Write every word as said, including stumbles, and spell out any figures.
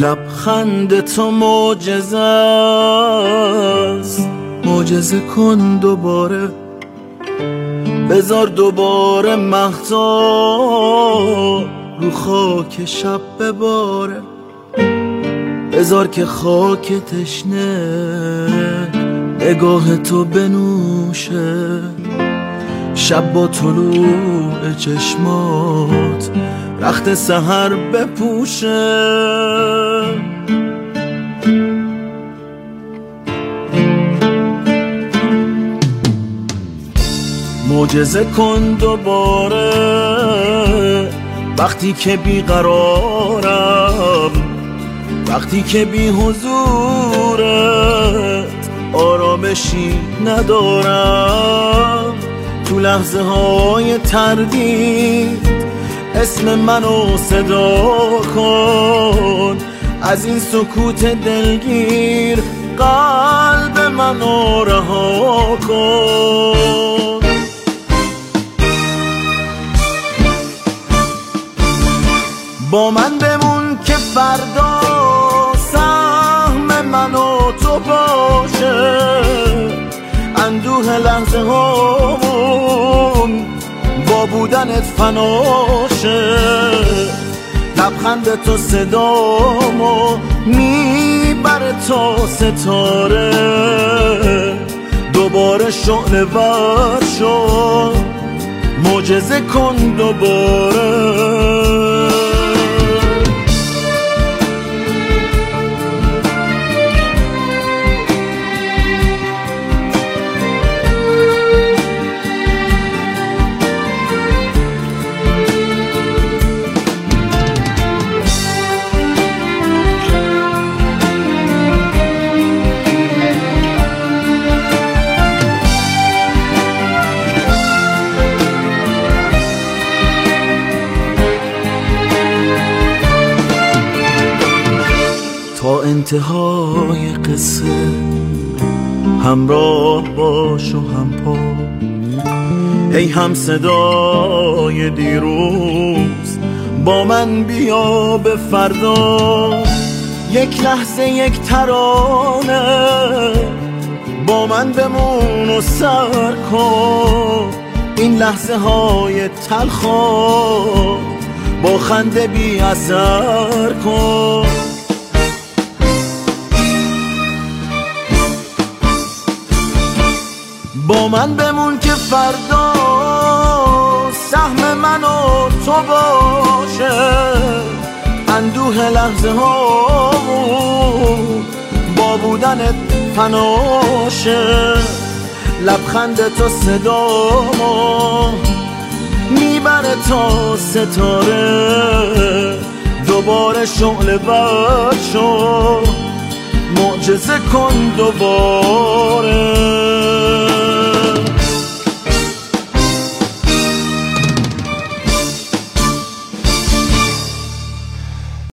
لبخند تو معجزه است، معجزه کن دوباره، بذار دوباره مهتاب رو خاک شب بباره، بذار که خاک تشنه نگاه تو بنوشه، شب با طلوع چشمات رخت سحر بپوشه. معجزه کن دوباره وقتی که بیقرارم، وقتی که بی حضورت آرامشی ندارم، تو لحظه های تردید اسم منو صدا کن، از این سکوت دلگیر قلب منو رها کن. با من بمون که فردا سهم من و تو باشه، اندوه لحظه هامون با بودنت فناشه، لبخند تو صدامو میبره تا ستاره، دوباره شعله ور شو، معجزه کن دوباره. تا انتهای قصه همراه باش و هم پا، ای هم صدای دیروز با من بیا به فردا، یک لحظه یک ترانه با من بمون و سر کن، این لحظه های تلخا با خنده بی اثر کن. با من بمون که فردا سهم من و تو باشه، اندوه لحظه ها با بودنت فناشه، لبخند تو صدامو میبره تا ستاره، دوباره شعله ور شو، معجزه کن دوباره.